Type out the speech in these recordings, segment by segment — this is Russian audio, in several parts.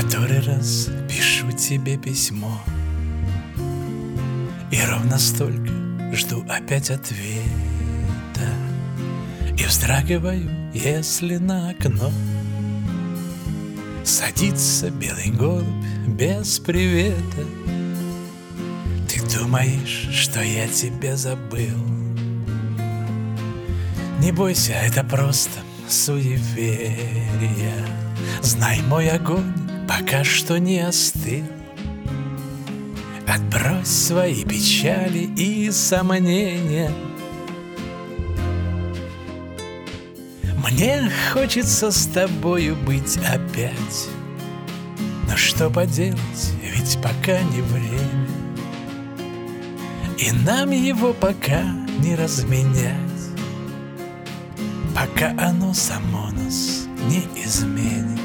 который раз пишу тебе письмо, и ровно столько жду опять ответа, и вздрагиваю, если на окно садится белый голубь без привета. Ты думаешь, что я тебя забыл? Не бойся, это просто суеверие. Знай, мой огонь пока что не остыл. Отбрось свои печали и сомнения. Мне хочется с тобою быть опять. Но что поделать, ведь пока не время, и нам его пока не разменять, пока оно само нас не изменит.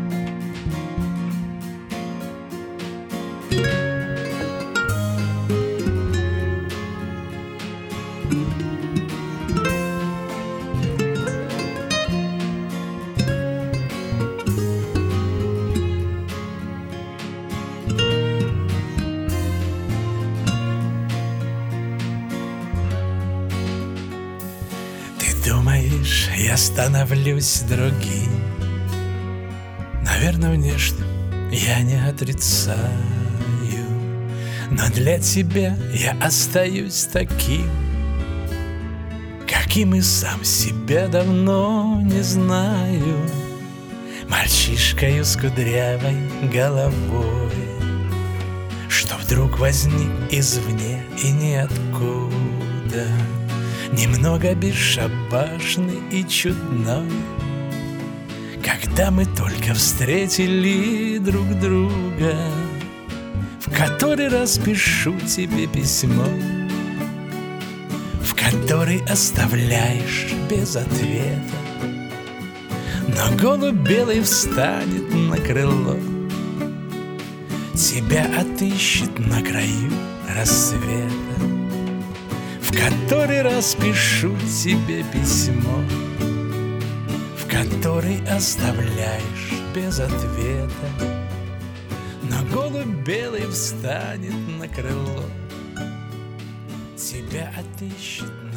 Думаешь, я становлюсь другим? Наверное, внешне я не отрицаю, но для тебя я остаюсь таким, каким и сам себя давно не знаю. Мальчишкою с кудрявой головой, что вдруг возник извне и ниоткуда, немного бесшабашный и чудной. Когда мы только встретили друг друга, в который раз пишу тебе письмо, в который оставляешь без ответа. Но голубь белый встанет на крыло, тебя отыщет на краю рассвета. В который раз пишу тебе письмо, в который оставляешь без ответа. Но голубь белый встанет на крыло, тебя отыщет